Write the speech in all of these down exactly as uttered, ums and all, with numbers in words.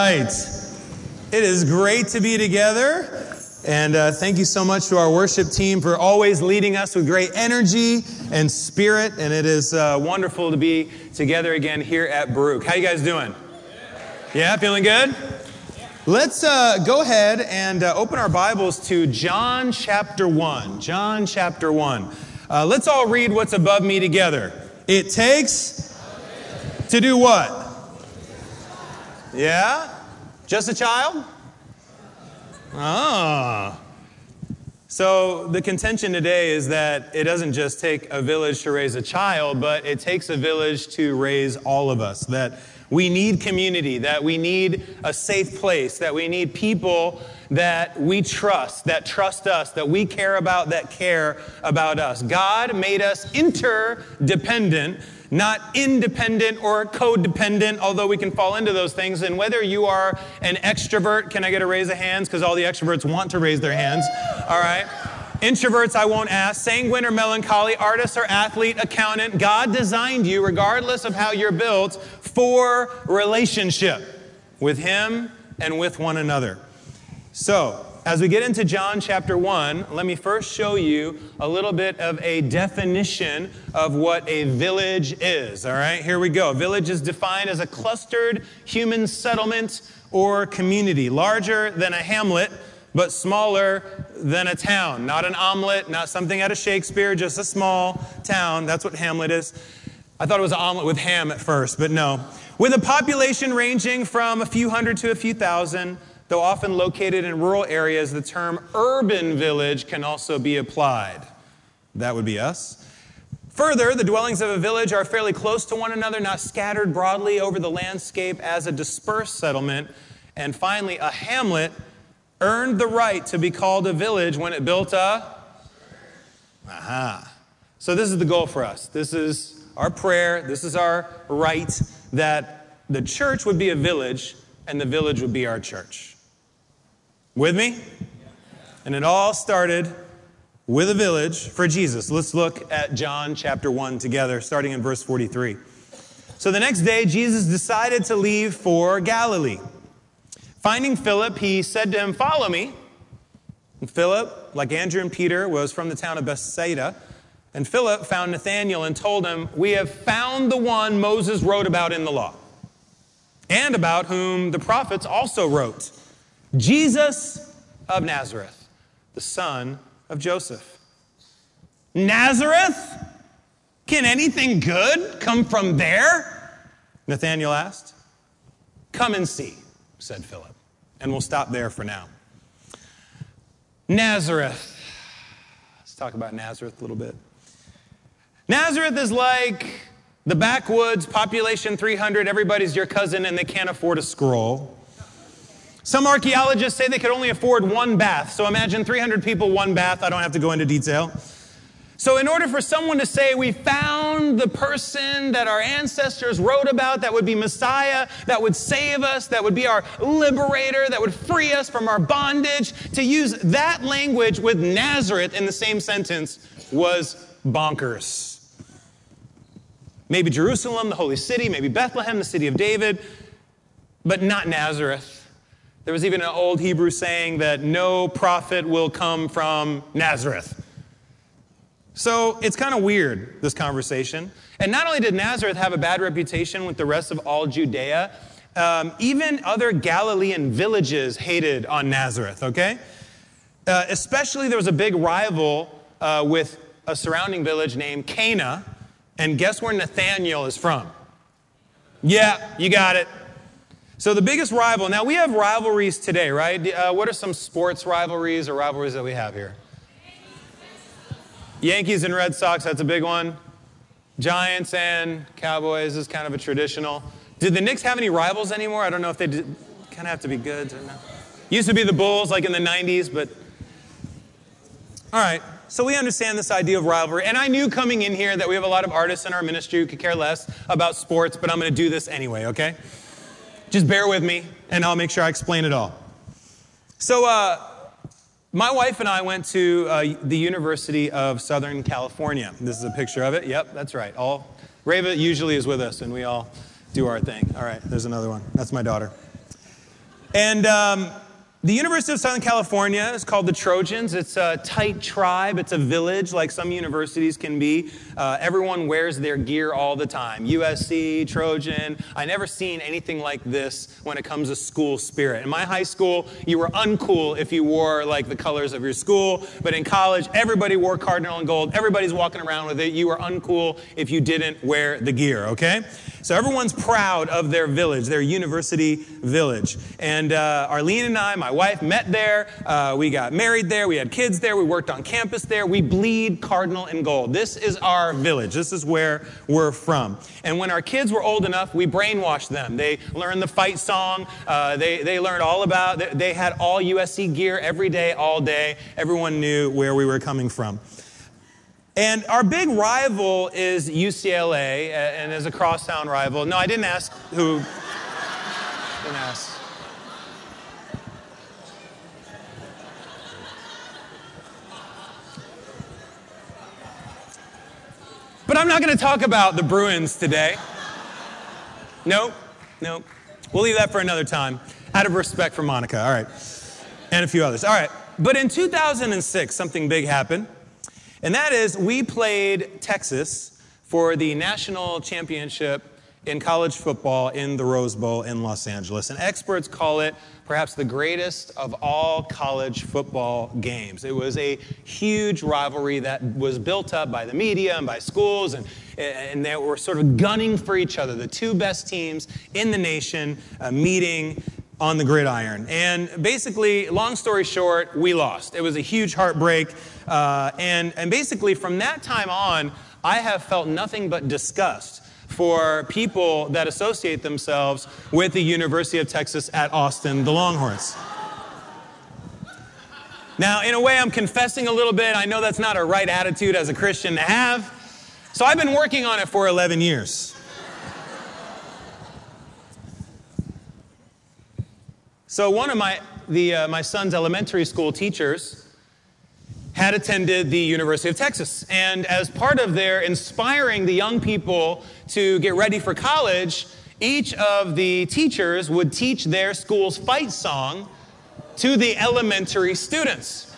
right. It is great to be together. And uh, thank you so much to our worship team for always leading us with great energy and spirit. And it is uh, wonderful to be together again here at Baruch. How you guys doing? Yeah, feeling good? Let's uh, go ahead and uh, open our Bibles to John chapter one. John chapter one. Uh, let's all read what's above me together. It takes to do what? Yeah? Just a child? Ah. So the contention today is that it doesn't just take a village to raise a child, but it takes a village to raise all of us. That we need community, that we need a safe place, that we need people that we trust, that trust us, that we care about, that care about us. God made us interdependent, not independent or codependent, although we can fall into those things. And whether you are an extrovert, can I get a raise of hands? Because all the extroverts want to raise their hands. All right. Introverts, I won't ask. Sanguine or melancholy, artist or athlete, accountant. God designed you, regardless of how you're built, for relationship with Him and with one another. So, as we get into John chapter one, let me first show you a little bit of a definition of what a village is. All right, here we go. A village is defined as a clustered human settlement or community, larger than a hamlet, but smaller than a town. Not an omelet, not something out of Shakespeare, just a small town. That's what hamlet is. I thought it was an omelet with ham at first, but no. With a population ranging from a few hundred to a few thousand, though often located in rural areas, the term urban village can also be applied. That would be us. Further, the dwellings of a village are fairly close to one another, not scattered broadly over the landscape as a dispersed settlement. And finally, a hamlet earned the right to be called a village when it built a... Aha. So this is the goal for us. This is our prayer. This is our right, that the church would be a village and the village would be our church. With me? And it all started with a village for Jesus. Let's look at John chapter one together, starting in verse forty-three. So the next day, Jesus decided to leave for Galilee. Finding Philip, he said to him, "Follow me." And Philip, like Andrew and Peter, was from the town of Bethsaida. And Philip found Nathanael and told him, "We have found the one Moses wrote about in the law, and about whom the prophets also wrote, Jesus of Nazareth, the son of Joseph." Nazareth? Can anything good come from there? Nathanael asked. "Come and see," said Philip. And we'll stop there for now. Nazareth. Let's talk about Nazareth a little bit. Nazareth is like the backwoods, population three hundred, everybody's your cousin, and they can't afford a scroll. Some archaeologists say they could only afford one bath. So imagine three hundred people, one bath. I don't have to go into detail. So in order for someone to say, we found the person that our ancestors wrote about, that would be Messiah, that would save us, that would be our liberator, that would free us from our bondage, to use that language with Nazareth in the same sentence was bonkers. Maybe Jerusalem, the holy city, maybe Bethlehem, the city of David, but not Nazareth. There was even an old Hebrew saying that no prophet will come from Nazareth. So it's kind of weird, this conversation. And not only did Nazareth have a bad reputation with the rest of all Judea, um, even other Galilean villages hated on Nazareth, okay? Uh, especially there was a big rival uh, with a surrounding village named Cana. And guess where Nathanael is from? Yeah, you got it. So the biggest rival. Now, we have rivalries today, right? Uh, what are some sports rivalries or rivalries that we have here? Yankees and Red Sox, that's a big one. Giants and Cowboys is kind of a traditional. Did the Knicks have any rivals anymore? I don't know if they did. Kind of have to be good. No. Used to be the Bulls, like in the nineties, but... All right, so we understand this idea of rivalry. And I knew coming in here that we have a lot of artists in our ministry who could care less about sports, but I'm going to do this anyway, okay? Just bear with me, and I'll make sure I explain it all. So, uh... my wife and I went to uh, the University of Southern California. This is a picture of it. Yep, that's right. All Reva usually is with us, and we all do our thing. All right, there's another one. That's my daughter. And um, the University of Southern California is called the Trojans. It's a tight tribe. It's a village like some universities can be. Uh, everyone wears their gear all the time. U S C, Trojan. I never seen anything like this when it comes to school spirit. In my high school, you were uncool if you wore like the colors of your school. But in college, everybody wore cardinal and gold. Everybody's walking around with it. You were uncool if you didn't wear the gear, okay? So everyone's proud of their village, their university village. And uh, Arlene and I, my wife, met there. Uh, we got married there. We had kids there. We worked on campus there. We bleed cardinal and gold. This is our village. This is where we're from. And when our kids were old enough, we brainwashed them. They learned the fight song. Uh, they, they learned all about, they, they had all U S C gear every day, all day. Everyone knew where we were coming from. And our big rival is U C L A, and as a crosstown rival. No, I didn't ask who. Didn't ask. But I'm not going to talk about the Bruins today. Nope, nope. We'll leave that for another time, out of respect for Monica. All right, and a few others. All right, but in two thousand six, something big happened. And that is, we played Texas for the national championship in college football in the Rose Bowl in Los Angeles. And experts call it perhaps the greatest of all college football games. It was a huge rivalry that was built up by the media and by schools, and, and they were sort of gunning for each other, the two best teams in the nation uh, meeting on the gridiron. And basically, long story short, we lost. It was a huge heartbreak. Uh, and, and basically, from that time on, I have felt nothing but disgust for people that associate themselves with the University of Texas at Austin, the Longhorns. Now, in a way, I'm confessing a little bit. I know that's not a right attitude as a Christian to have. So I've been working on it for eleven years. So one of my, the, uh, my son's elementary school teachers had attended the University of Texas. And as part of their inspiring the young people to get ready for college, each of the teachers would teach their school's fight song to the elementary students.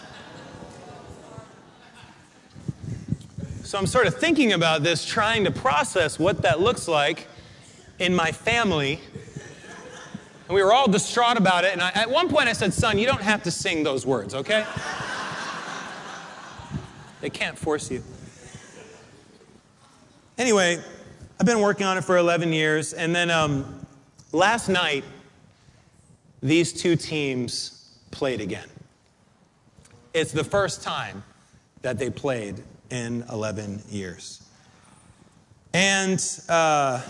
So I'm sort of thinking about this, trying to process what that looks like in my family. And we were all distraught about it. And I, at one point I said, son, you don't have to sing those words, okay? They can't force you. Anyway, I've been working on it for eleven years. And then um, last night, these two teams played again. It's the first time that they played in eleven years. And, uh,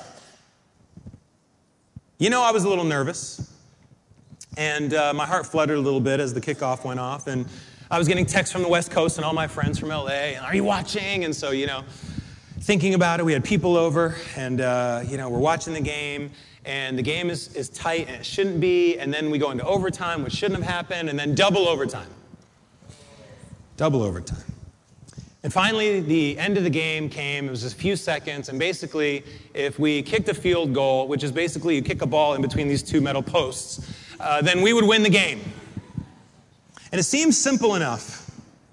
you know, I was a little nervous. And uh, my heart fluttered a little bit as the kickoff went off. And I was getting texts from the West Coast and all my friends from L A, and are you watching? And so, you know, thinking about it, we had people over, and, uh, you know, we're watching the game, and the game is, is tight, and it shouldn't be, and then we go into overtime, which shouldn't have happened, and then double overtime. Double overtime. And finally, the end of the game came. It was just a few seconds, and basically, if we kicked a field goal, which is basically you kick a ball in between these two metal posts, uh, then we would win the game. And it seems simple enough,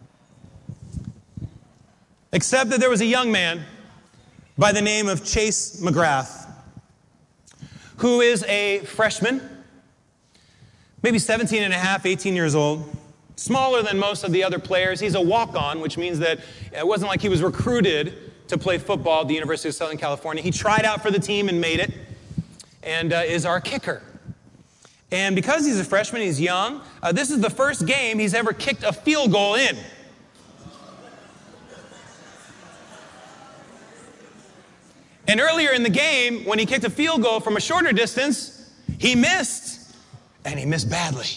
except that there was a young man by the name of Chase McGrath, who is a freshman, maybe seventeen and a half, eighteen years old, smaller than most of the other players. He's a walk-on, which means that it wasn't like he was recruited to play football at the University of Southern California. He tried out for the team and made it, and uh, is our kicker. And because he's a freshman, he's young, uh, this is the first game he's ever kicked a field goal in. And earlier in the game, when he kicked a field goal from a shorter distance, he missed, and he missed badly.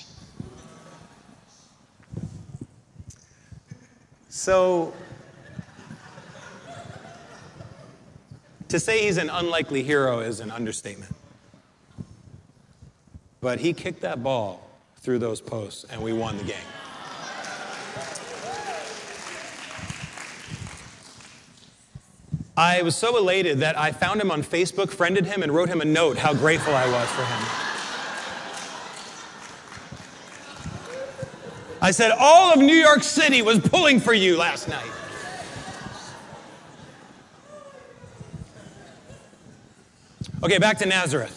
So, to say he's an unlikely hero is an understatement. But he kicked that ball through those posts, and we won the game. I was so elated that I found him on Facebook, friended him, and wrote him a note how grateful I was for him. I said all of New York City was pulling for you last night. Okay, back to Nazareth.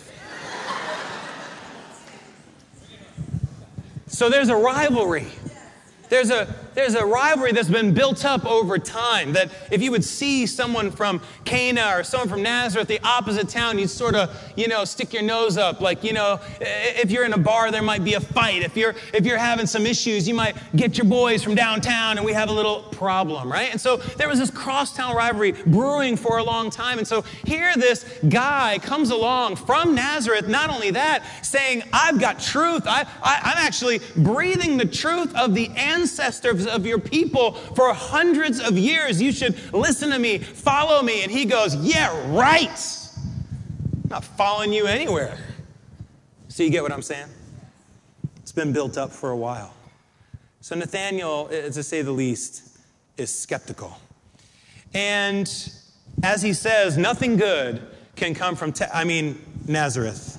So there's a rivalry. There's a, there's a rivalry that's been built up over time, that if you would see someone from Cana or someone from Nazareth, the opposite town, you'd sort of, you know, stick your nose up. Like, you know, if you're in a bar, there might be a fight. If you're, if you're having some issues, you might get your boys from downtown and we have a little problem, right? And so there was this crosstown rivalry brewing for a long time. And so here this guy comes along from Nazareth, not only that, saying, I've got truth. I, I, I'm actually breathing the truth of the ancestors of your people for hundreds of years. You should listen to me, follow me. And he goes, yeah, right. I'm not following you anywhere. So you get what I'm saying? It's been built up for a while. So Nathanael, to say the least, is skeptical. And as he says, nothing good can come from, te- I mean, Nazareth.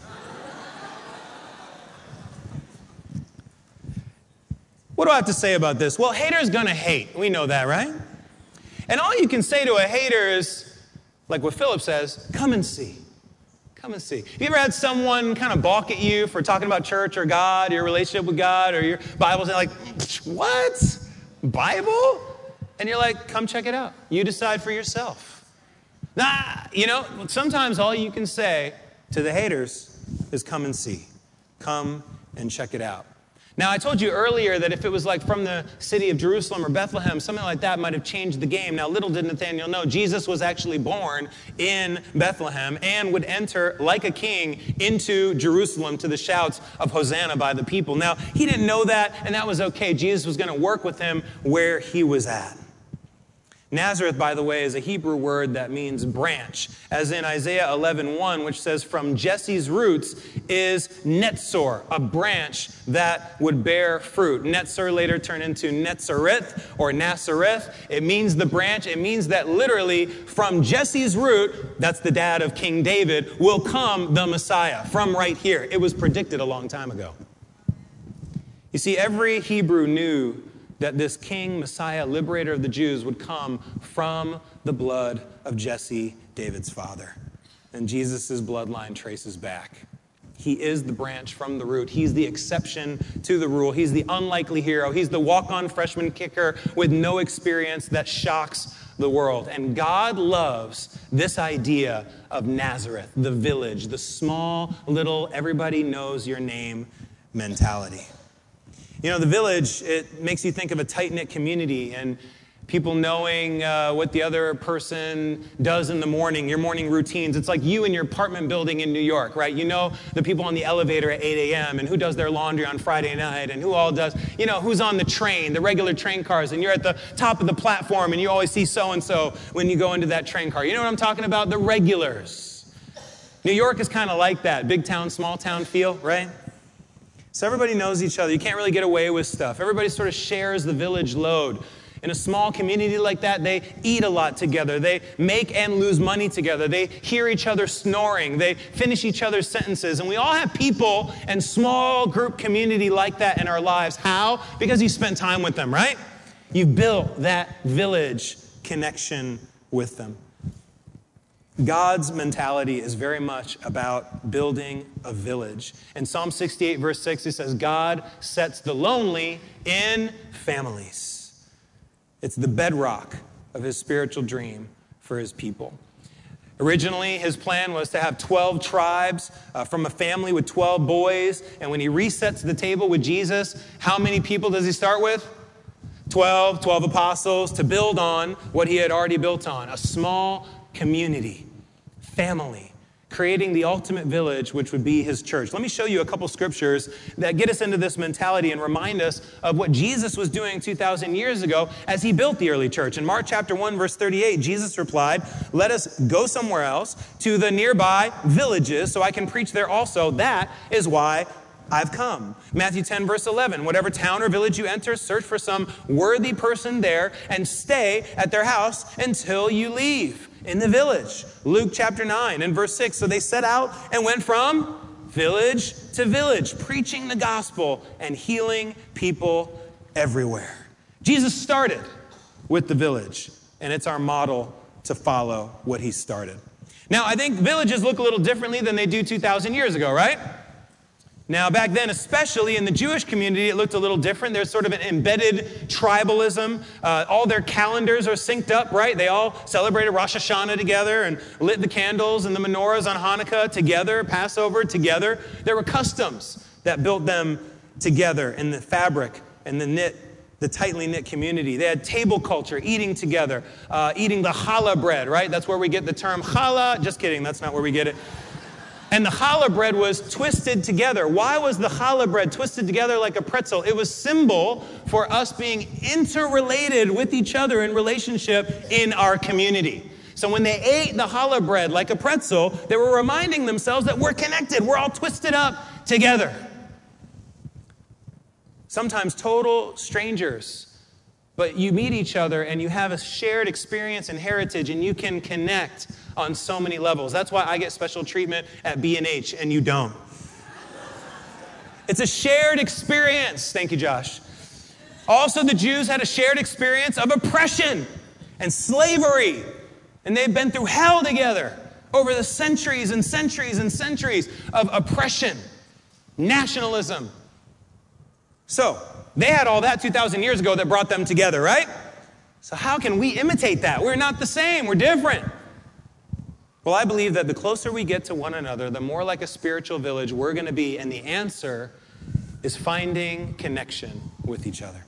What do I have to say about this? Well, haters gonna hate. We know that, right? And all you can say to a hater is, like what Philip says, come and see. Come and see. Have you ever had someone kind of balk at you for talking about church or God, your relationship with God, or your Bible, and like, what? Bible? And you're like, come check it out. You decide for yourself. Nah, you know, sometimes all you can say to the haters is come and see. Come and check it out. Now, I told you earlier that if it was like from the city of Jerusalem or Bethlehem, something like that might have changed the game. Now, little did Nathanael know, Jesus was actually born in Bethlehem and would enter like a king into Jerusalem to the shouts of Hosanna by the people. Now, he didn't know that, and that was okay. Jesus was going to work with him where he was at. Nazareth, by the way, is a Hebrew word that means branch, as in Isaiah eleven one, which says, from Jesse's roots is Netzor, a branch that would bear fruit. Netzor later turned into Netzareth or Nazareth. It means the branch. It means that literally from Jesse's root, that's the dad of King David, will come the Messiah from right here. It was predicted a long time ago. You see, every Hebrew knew that this king, Messiah, liberator of the Jews would come from the blood of Jesse, David's father. And Jesus' bloodline traces back. He is the branch from the root. He's the exception to the rule. He's the unlikely hero. He's the walk-on freshman kicker with no experience that shocks the world. And God loves this idea of Nazareth, the village, the small, little, everybody knows your name mentality. You know, the village, it makes you think of a tight-knit community and people knowing uh, what the other person does in the morning, your morning routines. It's like you in your apartment building in New York, right? You know the people on the elevator at eight a.m. and who does their laundry on Friday night and who all does, you know, who's on the train, the regular train cars, and you're at the top of the platform and you always see so-and-so when you go into that train car. You know what I'm talking about? The regulars. New York is kind of like that, big town, small town feel, right? So everybody knows each other. You can't really get away with stuff. Everybody sort of shares the village load. In a small community like that, they eat a lot together. They make and lose money together. They hear each other snoring. They finish each other's sentences. And we all have people and small group community like that in our lives. How? Because you spent time with them, right? You built that village connection with them. God's mentality is very much about building a village. In Psalm sixty-eight, verse six, it says, God sets the lonely in families. It's the bedrock of his spiritual dream for his people. Originally, his plan was to have twelve tribes uh, from a family with twelve boys. And when he resets the table with Jesus, how many people does he start with? twelve, twelve apostles to build on what he had already built on. A small community, family, creating the ultimate village, which would be his church. Let me show you a couple scriptures that get us into this mentality and remind us of what Jesus was doing two thousand years ago as he built the early church. In Mark chapter one, verse thirty-eight, Jesus replied, let us go somewhere else to the nearby villages so I can preach there also. That is why I've come. Matthew ten, verse eleven, whatever town or village you enter, search for some worthy person there and stay at their house until you leave in the village. Luke chapter nine and verse six, so they set out and went from village to village, preaching the gospel and healing people everywhere. Jesus started with the village, and it's our model to follow what he started. Now, I think villages look a little differently than they do two thousand years ago, right? Now, back then, especially in the Jewish community, it looked a little different. There's sort of an embedded tribalism. Uh, all their calendars are synced up, right? They all celebrated Rosh Hashanah together and lit the candles and the menorahs on Hanukkah together, Passover together. There were customs that built them together in the fabric and the knit, the tightly knit community. They had table culture, eating together, uh, eating the challah bread, right? That's where we get the term challah. Just kidding, that's not where we get it. And the challah bread was twisted together. Why was the challah bread twisted together like a pretzel? It was symbol for us being interrelated with each other in relationship in our community. So when they ate the challah bread like a pretzel, they were reminding themselves that we're connected. We're all twisted up together. Sometimes total strangers, but you meet each other and you have a shared experience and heritage and you can connect on so many levels. That's why I get special treatment at B and H and you don't. It's a shared experience. Thank you, Josh. Also, the Jews had a shared experience of oppression and slavery. And they've been through hell together over the centuries and centuries and centuries of oppression, nationalism. So, they had all that two thousand years ago that brought them together, right? So how can we imitate that? We're not the same. We're different. Well, I believe that the closer we get to one another, the more like a spiritual village we're going to be. And the answer is finding connection with each other.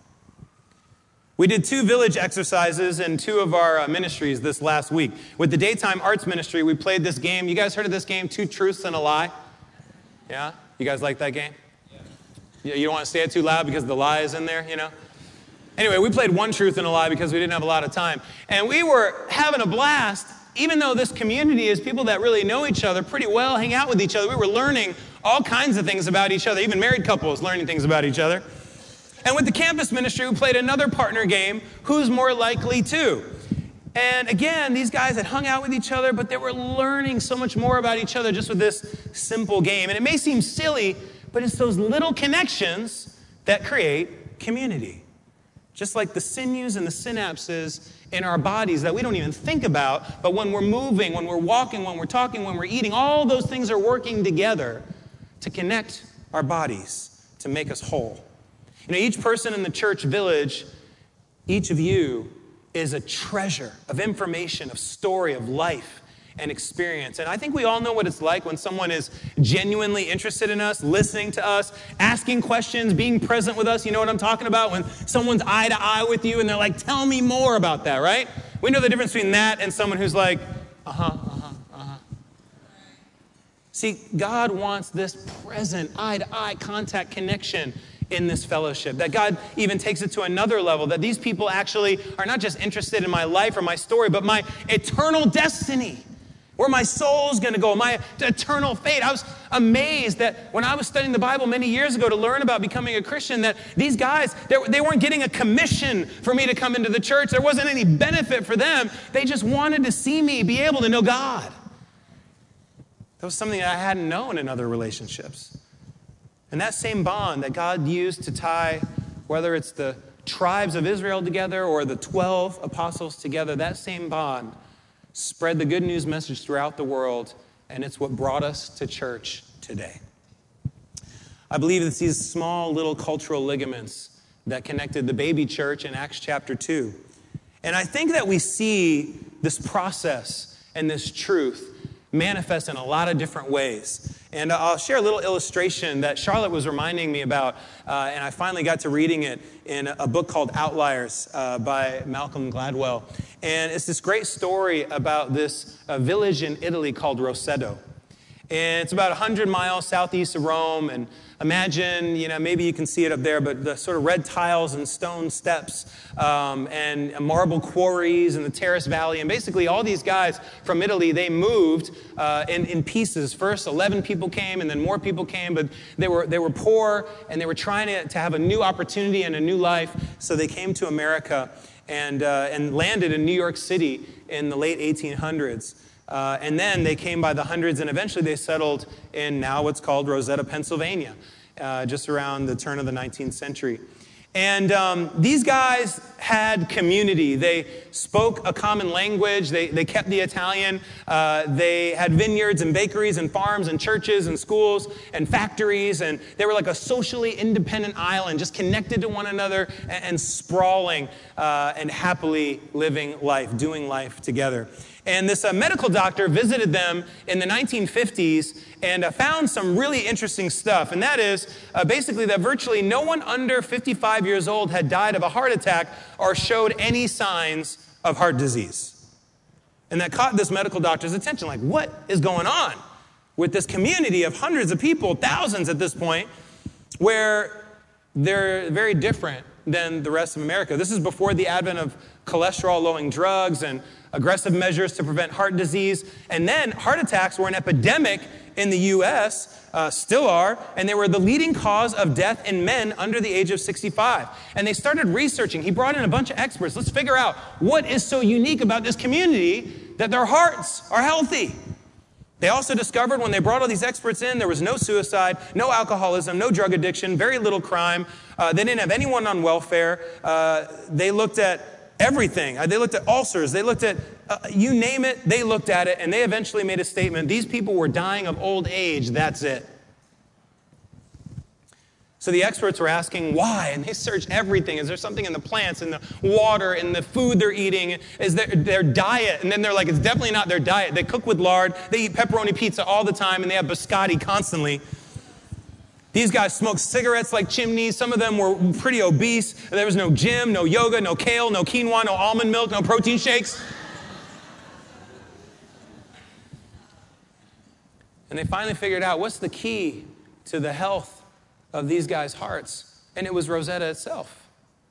We did two village exercises in two of our uh, ministries this last week. With the daytime arts ministry, we played this game. You guys heard of this game, Two Truths and a Lie? Yeah? You guys like that game? Yeah. You don't want to say it too loud because the lie is in there, you know? Anyway, we played One Truth and a Lie because we didn't have a lot of time. And we were having a blast. Even though this community is people that really know each other pretty well, hang out with each other, we were learning all kinds of things about each other, even married couples learning things about each other. And with the campus ministry, we played another partner game, Who's More Likely To? And again, these guys had hung out with each other, but they were learning so much more about each other just with this simple game. And it may seem silly, but it's those little connections that create community. Just like the sinews and the synapses in our bodies that we don't even think about, but when we're moving, when we're walking, when we're talking, when we're eating, all those things are working together to connect our bodies, to make us whole. You know, each person in the church village, each of you is a treasure of information, of story, of life and experience. And I think we all know what it's like when someone is genuinely interested in us, listening to us, asking questions, being present with us. You know what I'm talking about? When someone's eye to eye with you and they're like, tell me more about that, right? We know the difference between that and someone who's like, uh-huh, uh-huh, uh-huh. See, God wants this present, eye-to-eye contact connection in this fellowship, that God even takes it to another level, that these people actually are not just interested in my life or my story, but my eternal destiny, where my soul's going to go, my eternal fate. I was amazed that when I was studying the Bible many years ago to learn about becoming a Christian, that these guys, they weren't getting a commission for me to come into the church. There wasn't any benefit for them. They just wanted to see me be able to know God. That was something that I hadn't known in other relationships. And that same bond that God used to tie, whether it's the tribes of Israel together or the twelve apostles together, that same bond spread the good news message throughout the world, and it's what brought us to church today. I believe it's these small little cultural ligaments that connected the baby church in Acts chapter two. And I think that we see this process and this truth manifest in a lot of different ways. And I'll share a little illustration that Charlotte was reminding me about, uh, and I finally got to reading it in a book called Outliers uh, by Malcolm Gladwell. And it's this great story about this uh, village in Italy called Roseto. And it's about one hundred miles southeast of Rome. And imagine, you know, maybe you can see it up there, but the sort of red tiles and stone steps um, and marble quarries and the Terrace Valley. And basically all these guys from Italy, they moved uh, in, in pieces. First, eleven people came and then more people came, but they were, they were poor and they were trying to, to have a new opportunity and a new life. So they came to America and, uh, and landed in New York City in the late eighteen hundreds. Uh, and then they came by the hundreds, and eventually they settled in now what's called Rosetta, Pennsylvania, uh, just around the turn of the nineteenth century. And um, these guys had community. They spoke a common language. They, they kept the Italian. Uh, they had vineyards and bakeries and farms and churches and schools and factories. And they were like a socially independent island, just connected to one another and, and sprawling uh, and happily living life, doing life together. And this uh, medical doctor visited them in the nineteen fifties and uh, found some really interesting stuff. And that is uh, basically that virtually no one under fifty-five years old had died of a heart attack or showed any signs of heart disease. And that caught this medical doctor's attention. Like, what is going on with this community of hundreds of people, thousands at this point, where they're very different than the rest of America? This is before the advent of cholesterol-lowering drugs and aggressive measures to prevent heart disease. And then heart attacks were an epidemic in the U S, uh, still are, and they were the leading cause of death in men under the age of sixty-five. And they started researching. He brought in a bunch of experts. Let's figure out what is so unique about this community that their hearts are healthy. They also discovered when they brought all these experts in, there was no suicide, no alcoholism, no drug addiction, very little crime. Uh, they didn't have anyone on welfare. Uh, they looked at everything. They looked at ulcers. They looked at, uh, you name it, they looked at it, and they eventually made a statement. These people were dying of old age. That's it. So the experts were asking why, and they searched everything. Is there something in the plants, in the water, in the food they're eating? Is there their diet? And then they're like, it's definitely not their diet. They cook with lard. They eat pepperoni pizza all the time, and they have biscotti constantly. These guys smoked cigarettes like chimneys. Some of them were pretty obese. There was no gym, no yoga, no kale, no quinoa, no almond milk, no protein shakes. And they finally figured out what's the key to the health of these guys' hearts. And it was Rosetta itself.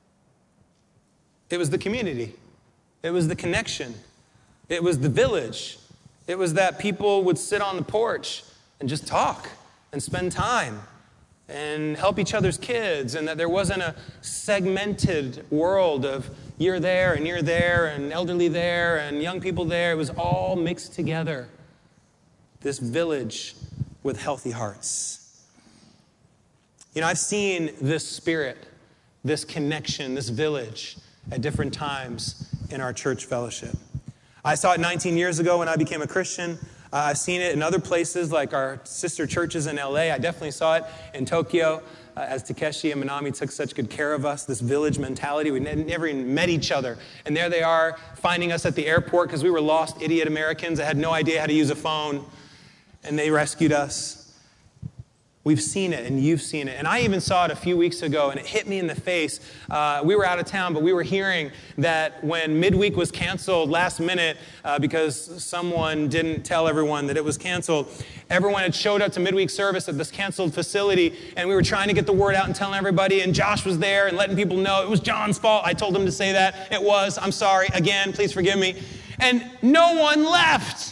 It was the community. It was the connection. It was the village. It was that people would sit on the porch and just talk and spend time and help each other's kids, and that there wasn't a segmented world of you're there and you're there and elderly there and young people there. It was all mixed together. This village with healthy hearts. You know, I've seen this spirit, this connection, this village at different times in our church fellowship. I saw it nineteen years ago when I became a Christian. Uh, I've seen it in other places like our sister churches in L A. I definitely saw it in Tokyo uh, as Takeshi and Manami took such good care of us, this village mentality. We ne- never even met each other. And there they are finding us at the airport because we were lost idiot Americans that had no idea how to use a phone. And they rescued us. We've seen it, and you've seen it. And I even saw it a few weeks ago, and it hit me in the face. Uh, we were out of town, but we were hearing that when midweek was canceled last minute uh, because someone didn't tell everyone that it was canceled, everyone had showed up to midweek service at this canceled facility, and we were trying to get the word out and telling everybody, and Josh was there and letting people know it was John's fault. I told him to say that. It was. I'm sorry. Again, please forgive me. And no one left.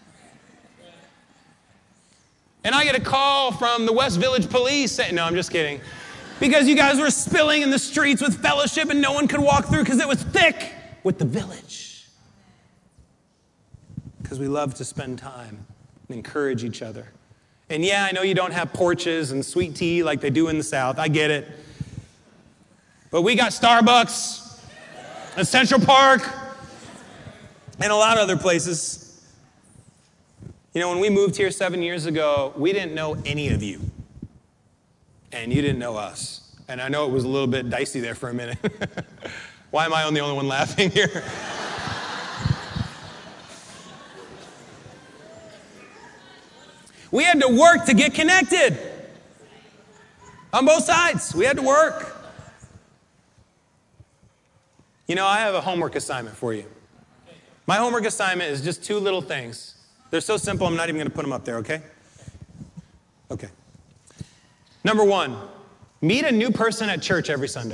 And I get a call from the West Village Police saying, no, I'm just kidding. Because you guys were spilling in the streets with fellowship and no one could walk through because it was thick with the village. Because we love to spend time and encourage each other. And yeah, I know you don't have porches and sweet tea like they do in the South. I get it. But we got Starbucks and Central Park and a lot of other places. You know, when we moved here seven years ago, we didn't know any of you. And you didn't know us. And I know it was a little bit dicey there for a minute. Why am I the only one laughing here? We had to work to get connected. On both sides, we had to work. You know, I have a homework assignment for you. My homework assignment is just two little things. They're so simple, I'm not even going to put them up there, okay? Okay. Number one, meet a new person at church every Sunday.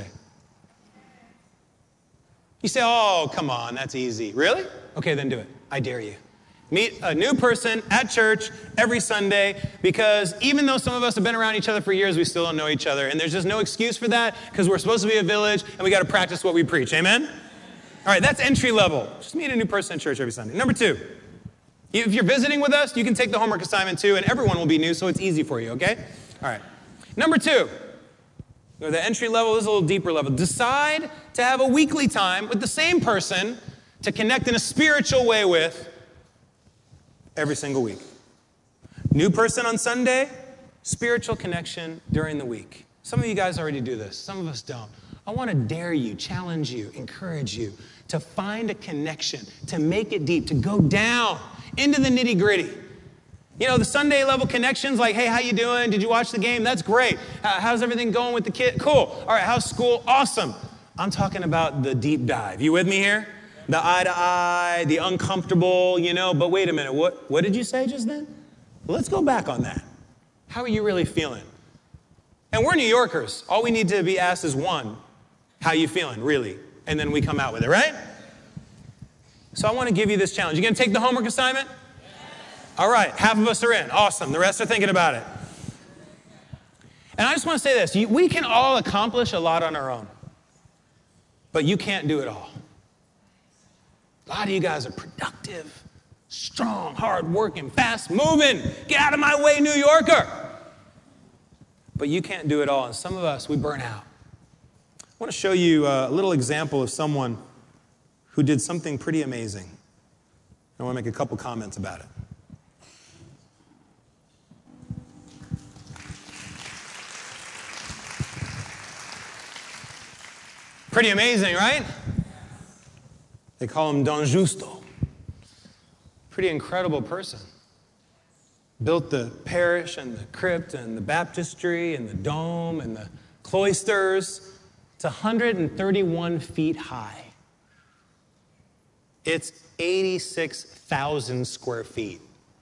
You say, oh, come on, that's easy. Really? Okay, then do it. I dare you. Meet a new person at church every Sunday, because even though some of us have been around each other for years, we still don't know each other. And there's just no excuse for that, because we're supposed to be a village, and we got to practice what we preach. Amen? All right, that's entry level. Just meet a new person at church every Sunday. Number two, if you're visiting with us, you can take the homework assignment too, and everyone will be new, so it's easy for you, okay? All right. Number two, Or the entry level is a little deeper level. Decide to have a weekly time with the same person to connect in a spiritual way with every single week. New person on Sunday, spiritual connection during the week. Some of you guys already do this. Some of us don't. I want to dare you, challenge you, encourage you to find a connection, to make it deep, to go down into the nitty-gritty. You know, the Sunday level connections like, hey, how you doing? Did you watch the game? That's great. How's everything going with the kid? Cool. All right, how's school? Awesome. I'm talking about the deep dive. You with me here? The eye to eye, the uncomfortable, you know, but wait a minute. What, what did you say just then? Well, let's go back on that. How are you really feeling? And we're New Yorkers. All we need to be asked is one, how you feeling, really? And then we come out with it, right? So I want to give you this challenge. You going to take the homework assignment? All right, half of us are in. Awesome. The rest are thinking about it. And I just want to say this. We can all accomplish a lot on our own. But you can't do it all. A lot of you guys are productive, strong, hard-working, fast-moving. Get out of my way, New Yorker. But you can't do it all. And some of us, we burn out. I want to show you a little example of someone who did something pretty amazing. I want to make a couple comments about it. Pretty amazing, right? They call him Don Justo. Pretty incredible person. Built the parish and the crypt and the baptistry and the dome and the cloisters. It's one hundred thirty-one feet high. It's eighty-six thousand square feet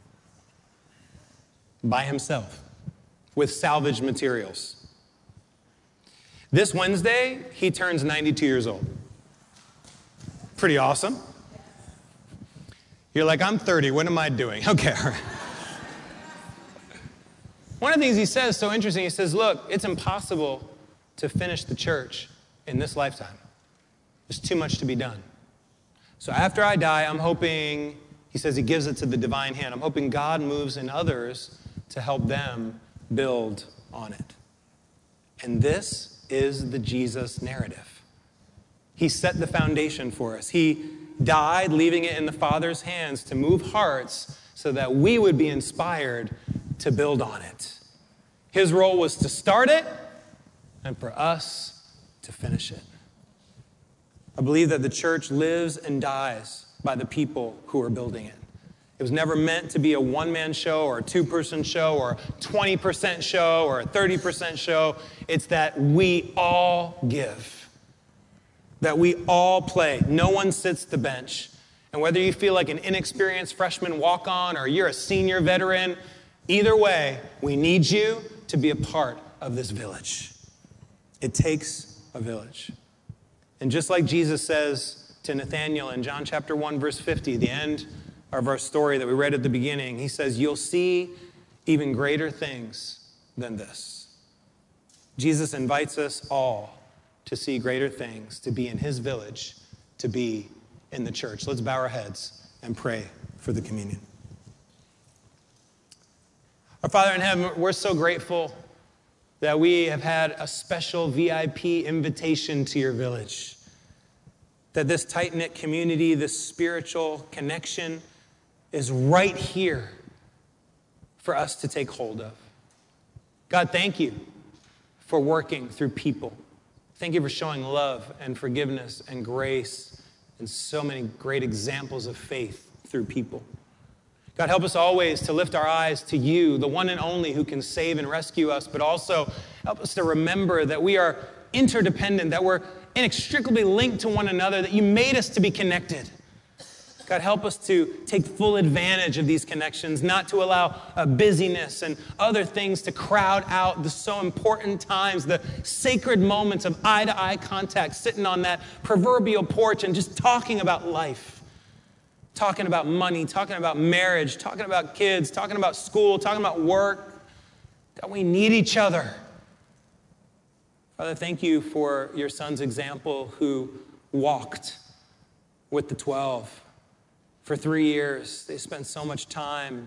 by himself with salvaged materials. This Wednesday, he turns ninety-two years old. Pretty awesome. You're like, I'm thirty, what am I doing? Okay, all right. One of the things he says is so interesting. He says, look, it's impossible to finish the church in this lifetime. There's too much to be done. So after I die, I'm hoping, he says he gives it to the divine hand. I'm hoping God moves in others to help them build on it. And this is the Jesus narrative. He set the foundation for us. He died, leaving it in the Father's hands to move hearts so that we would be inspired to build on it. His role was to start it and for us to finish it. I believe that the church lives and dies by the people who are building it. It was never meant to be a one-man show or a two-person show or a twenty percent show or a thirty percent show. It's that we all give, that we all play. No one sits the bench. And whether you feel like an inexperienced freshman walk-on or you're a senior veteran, either way, we need you to be a part of this village. It takes a village. And just like Jesus says to Nathanael in John chapter one, verse fifty, the end of our story that we read at the beginning, he says, you'll see even greater things than this. Jesus invites us all to see greater things, to be in his village, to be in the church. Let's bow our heads and pray for the communion. Our Father in heaven, we're so grateful that we have had a special V I P invitation to your village. That this tight-knit community, this spiritual connection is right here for us to take hold of. God, thank you for working through people. Thank you for showing love and forgiveness and grace and so many great examples of faith through people. God, help us always to lift our eyes to you, the one and only who can save and rescue us, but also help us to remember that we are interdependent, that we're inextricably linked to one another, that you made us to be connected. God, help us to take full advantage of these connections, not to allow uh, busyness and other things to crowd out the so important times, the sacred moments of eye-to-eye contact, sitting on that proverbial porch and just talking about life, talking about money, talking about marriage, talking about kids, talking about school, talking about work. God, we need each other. Father, thank you for your son's example who walked with the twelve. For three years, they spent so much time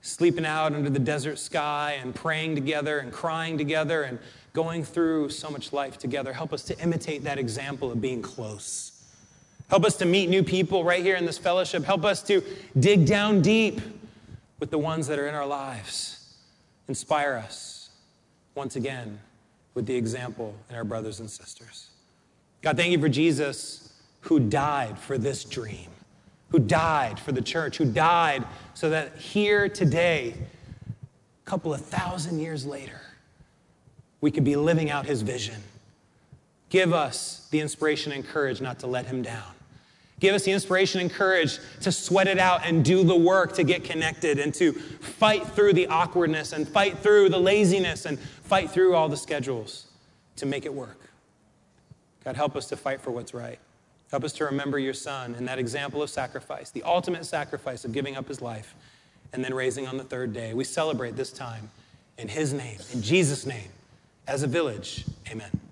sleeping out under the desert sky and praying together and crying together and going through so much life together. Help us to imitate that example of being close. Help us to meet new people right here in this fellowship. Help us to dig down deep with the ones that are in our lives. Inspire us once again with the example in our brothers and sisters. God, thank you for Jesus who died for this dream, who died for the church, who died so that here today, a couple of thousand years later, we could be living out his vision. Give us the inspiration and courage not to let him down. Give us the inspiration and courage to sweat it out and do the work to get connected and to fight through the awkwardness and fight through the laziness and fight through all the schedules to make it work. God, help us to fight for what's right. Help us to remember your son and that example of sacrifice, the ultimate sacrifice of giving up his life and then raising on the third day. We celebrate this time in his name, in Jesus' name, as a village. Amen.